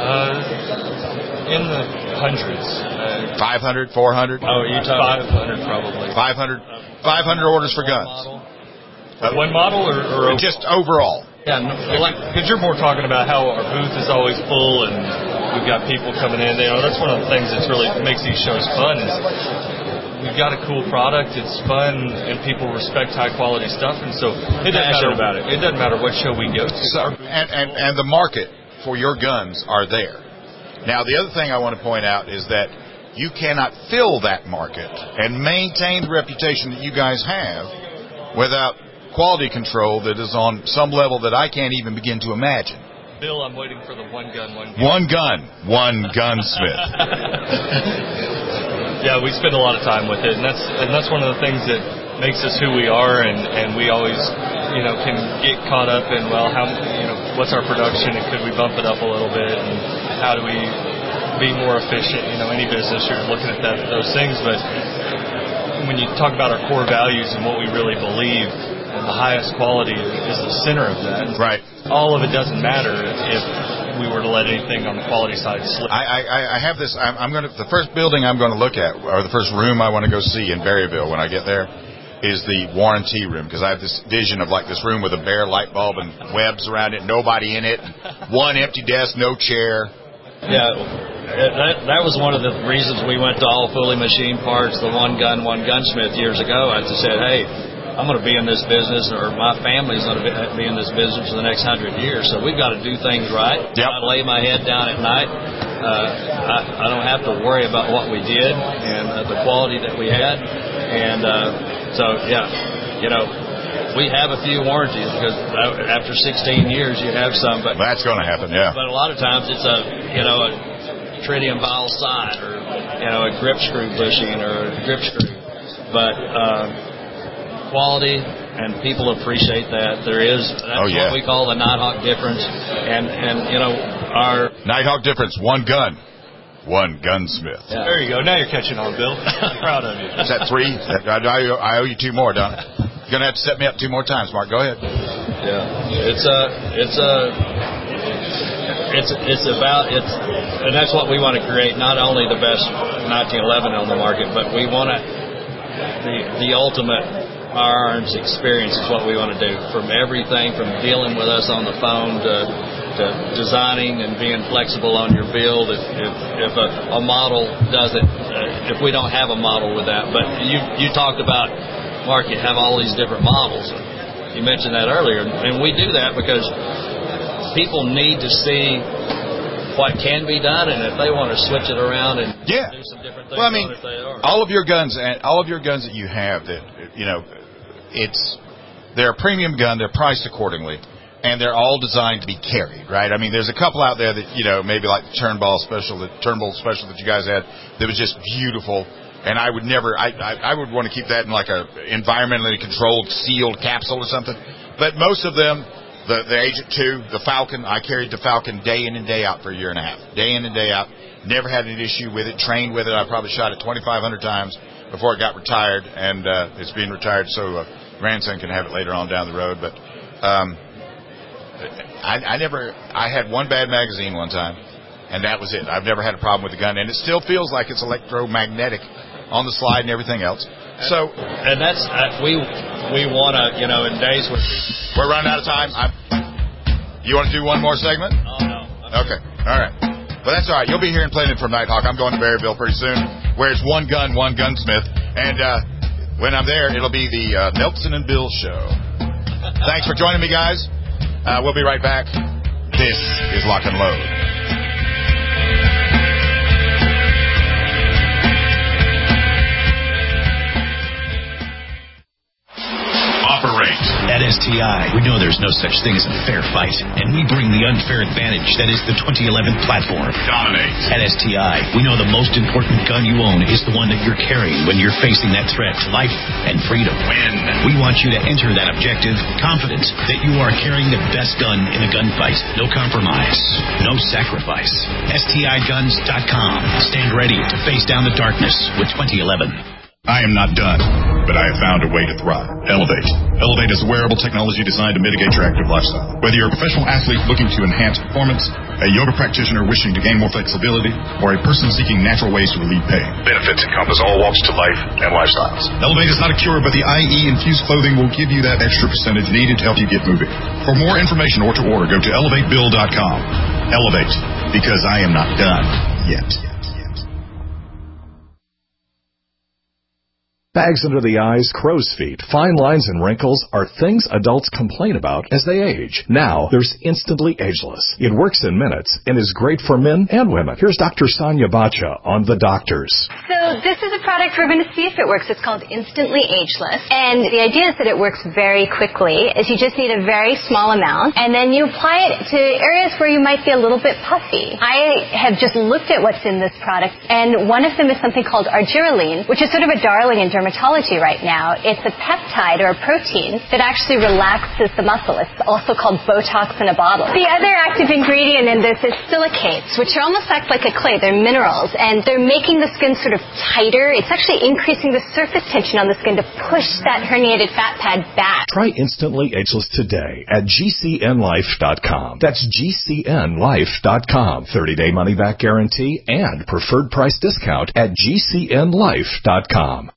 Uh, in the hundreds. Uh, Five hundred, four hundred. Oh, you talking five hundred probably. Five hundred, five hundred orders for guns. Uh, one model or, or just overall? Yeah, because you're more talking about how our booth is always full and we've got people coming in. You know, that's one of the things that's really makes these shows fun. Is we've got a cool product, it's fun, and people respect high quality stuff. And so it doesn't matter about it. It doesn't matter what show we go to. So, and, and and the market for your guns are there. Now, the other thing I want to point out is that you cannot fill that market and maintain the reputation that you guys have without quality control that is on some level that I can't even begin to imagine. Bill, I'm waiting for the one gun, one gun. One gun, one gunsmith. Yeah, we spend a lot of time with it, and that's and that's one of the things that makes us who we are, and, and we always, you know, can get caught up in, well, how, you know, what's our production, and could we bump it up a little bit, and how do we be more efficient? You know, any business, you're looking at that those things, but when you talk about our core values and what we really believe, and the highest quality is the center of that. Right. All of it doesn't matter if we were to let anything on the quality side slip. I, I, I have this. I'm, I'm going to the first building I'm going to look at, or the first room I want to go see in Berryville when I get there, is the warranty room, because I have this vision of like this room with a bare light bulb and webs around it, nobody in it, one empty desk, no chair. Yeah. That, that was one of the reasons we went to all fully machined parts, the one gun, one gunsmith years ago. I just said, hey, I'm going to be in this business, or my family's going to be in this business for the next hundred years. So we've got to do things right. Yep. I lay my head down at night. Uh, I, I don't have to worry about what we did and uh, the quality that we had. And uh, so, yeah, you know, we have a few warranties because after sixteen years you have some. But that's going to happen, yeah. But a lot of times it's a, you know, a tritium vial side or you know, a grip screw bushing or a grip screw. But uh, quality, and people appreciate that. There is, that's oh, yeah. what we call the Nighthawk difference. And, and you know, our... Nighthawk difference, one gun. One gunsmith. Yeah. There you go. Now you're catching on, Bill. Proud of you. Is that three? I, I, I owe you two more, don't I? You're going to have to set me up two more times, Mark. Go ahead. Yeah. It's a... It's a... It's it's about it's and that's what we want to create. Not only the best nineteen eleven on the market, but we want to the the ultimate firearms experience is what we want to do. From everything from dealing with us on the phone to, to designing and being flexible on your build. If if, if a, a model doesn't, uh, if we don't have a model with that, but you you talked about, Mark, you have all these different models. You mentioned that earlier, and we do that because people need to see what can be done, and if they want to switch it around and yeah. do some different things, well, I mean, on it, they are. all of your guns and all of your guns that you have, that you know, it's they're a premium gun. They're priced accordingly, and they're all designed to be carried. Right? I mean, there's a couple out there that you know, maybe like the Turnbull special, the Turnbull special that you guys had, that was just beautiful. And I would never, I, I, I would want to keep that in like a environmentally controlled, sealed capsule or something. But most of them. The the Agent two, the Falcon, I carried the Falcon day in and day out for a year and a half. Day in and day out. Never had an issue with it. Trained with it. I probably shot it twenty-five hundred times before it got retired. And uh, it's being retired so uh, grandson can have it later on down the road. But um, I, I never, I had one bad magazine one time, and that was it. I've never had a problem with the gun. And it still feels like it's electromagnetic on the slide and everything else. So, and that's uh, we we want to, you know, in days where we're running out of time. I'm, you want to do one more segment? Oh no. Okay. All right. Well, that's all right. You'll be hearing plenty from Nighthawk. I'm going to Berryville pretty soon, where it's one gun, one gunsmith, and uh, when I'm there, it'll be the uh, Nelson and Bill show. Thanks for joining me, guys. Uh, we'll be right back. This is Lock and Load. Operate. At S T I, we know there's no such thing as a fair fight, and we bring the unfair advantage that is the twenty eleven platform. Dominate. At S T I, we know the most important gun you own is the one that you're carrying when you're facing that threat to life and freedom. Win. We want you to enter that objective confident that you are carrying the best gun in a gunfight. No compromise. No sacrifice. S T I guns dot com. Stand ready to face down the darkness with twenty eleven. I am not done, but I have found a way to thrive. Elevate. Elevate is wearable technology designed to mitigate your active lifestyle. Whether you're a professional athlete looking to enhance performance, a yoga practitioner wishing to gain more flexibility, or a person seeking natural ways to relieve pain, benefits encompass all walks to life and lifestyles. Elevate is not a cure, but the I E-infused clothing will give you that extra percentage needed to help you get moving. For more information or to order, go to elevate bill dot com. Elevate, because I am not done yet. Bags under the eyes, crow's feet, fine lines, and wrinkles are things adults complain about as they age. Now, there's Instantly Ageless. It works in minutes and is great for men and women. Here's Doctor Sonia Bacha on The Doctors. So this is a product we're going to see if it works. It's called Instantly Ageless. And the idea is that it works very quickly, is you just need a very small amount, and then you apply it to areas where you might be a little bit puffy. I have just looked at what's in this product, and one of them is something called argireline, which is sort of a darling in dermatology right now. It's a peptide or a protein that actually relaxes the muscle. It's also called Botox in a bottle. The other active ingredient in this is silicates, which are almost act like a clay. They're minerals, and they're making the skin sort of tighter. It's actually increasing the surface tension on the skin to push that herniated fat pad back. Try Instantly Ageless today at G C N life dot com. That's G C N life dot com. thirty-day money-back guarantee and preferred price discount at G C N life dot com.